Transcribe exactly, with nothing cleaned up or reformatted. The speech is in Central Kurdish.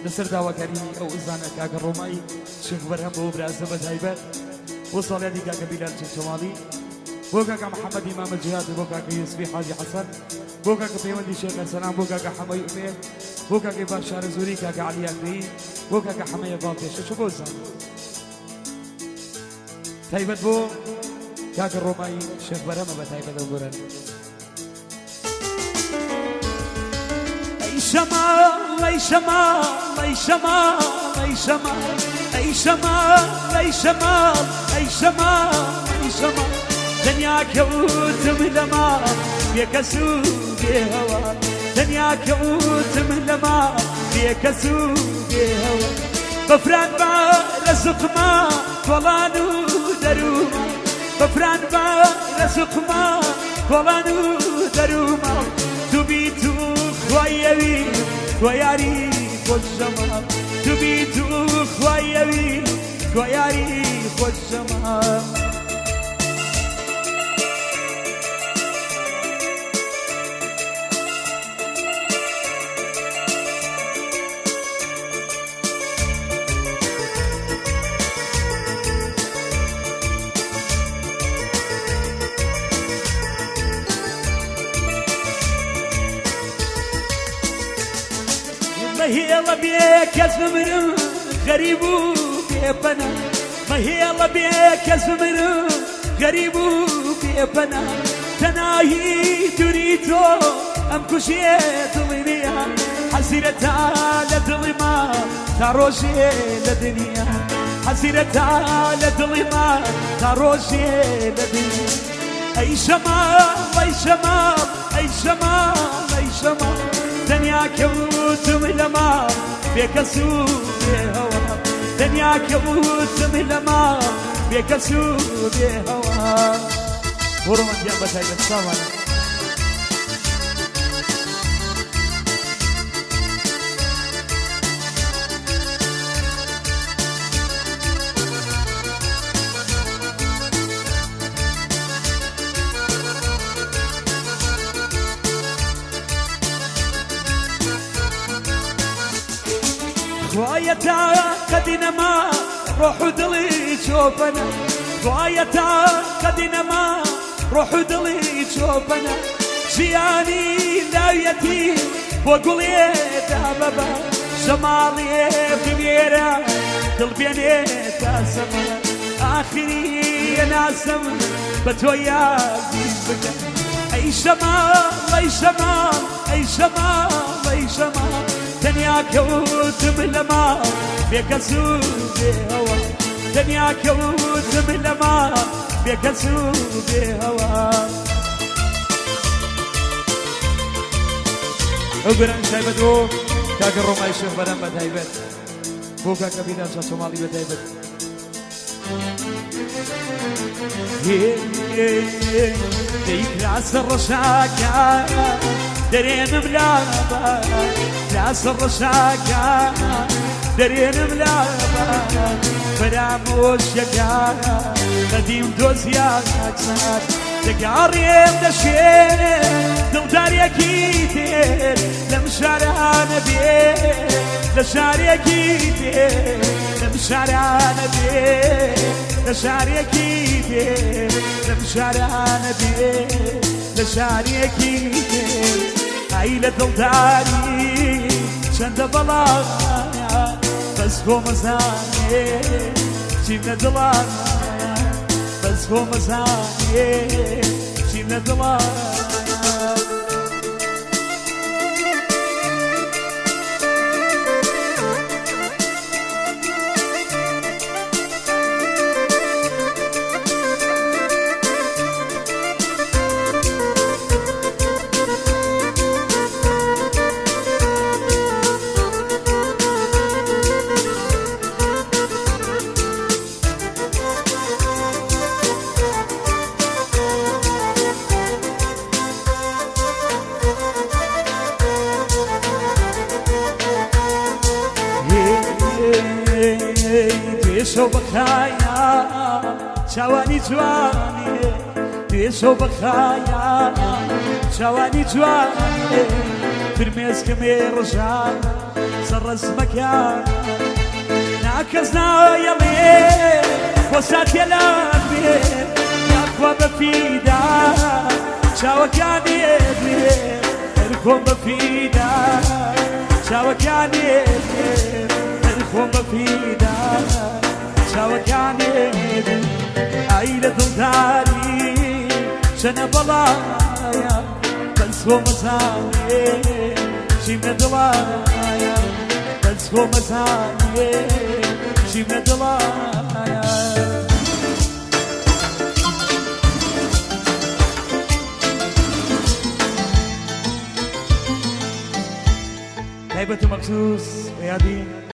لەسەر داواکاری ئەو ئزانە کاکە ڕۆمایی شێخ بەرهەم بۆ برازە بە تایبەت بۆ ساڵیادی کاکە بیلال چێچەماڵی بۆ کاکە محەممەد ئیمامە جیهاد بۆ کاکە یوسفی حاجی حەسەن بۆ کاکە پەیوەندی شێخ ئەرسەلام بۆ کاکە حەمەی ئومێر بۆ کاکە باشارە زووری کاکە عەلی ئەکرەی بۆ کاکە حەمەیە باڵتێشە چ بۆ زان تایبەت بۆ کاکە ڕۆمایی شێخ بەرهەمە بە تایبەت ئەو گۆرەن شمال أي شمال أي شمال أي شمال أي شمال أي شمال أي شمال أي شمال دنيا كوت من لما بيكسو بهوا دنيا كوت من لما بيكسو بهوا بفران با رزق ما طلانو دروما بفران با رزق ما طلانو دروما تبيتو خوایوی خویاری خوشما تبیتو خوایوی خویاری خوشما ما هي الله بيك يا زمرم غريب وبيبنا ما هي الله بيك يا زمرم غريب وبيبنا تناهي تريتو ام كشيت ضليا حسيرتها لدلما تروشي لدنيا حسيرتها لدلما تروشي لدنيا اي شمال اي شمال اي شمال اي شمال دنيا كوت ملما بيكسو بهوا دنيا كوت ملما بيكسو بهوا ورمان يا بتاي السلام خوايتا قدينما روح دلي شوفنا خوايتا قدينما روح دلي شوفنا جياني لايتي وقولي دابا جمالي بميرا قلبي تاسما اخري ناسم بتويا زيزبك اي شمال اي شمال اي شمال اي شمال دنيا كوت من لما بيكسو بهوا دنيا كوت من لما بيكسو بهوا ئەوگەران تایبەت بۆ کاکە ڕۆمای شێخ بەرهەم بە تایبەت بۆ کاکە بیلال چێچەماڵی بە تایبەت دەیکراس ڕەشاکە دەرێنم لابا لاس ڕەشاکە دەرێنم لابا فەرامۆشیەکە قەدیم دۆزیاکات دەگاڕێم دەشێنێ دڵدارێکی تێر لەم شارانە بێ لە شارێکی تێر لەم شارانە بێ لە شارێکی تێر لەم شارانە بێ لە شارێکی تێر ئای لە دڵداری چەندە بەڵایە بەس بۆ مەزانێ چیم لە دڵانە بەس بۆ مەزانێ چیم لە دڵانە توێشەو بەخایە چاوانی جوانێ توێشەو بەخایە چاوانی جوانێ فرمێسکەمێ ڕژان سەر ڕسمەکان ناکەسنا یەڵێ وەساتێ لا بێ یاخوا بەفیدا چاوەکانێ بێ هەرخۆم بەفیدا چاوەکانێ بێ هەرخۆم بەفیدا چاوەکانێ بێ ئای لە دڵداری چەنە بەڵایە بەنسۆ مەزانێ چیم لە دڵایە بەنسۆ مەزانێ چیم لە دڵایە تایبەت و مەخصوص بە یادی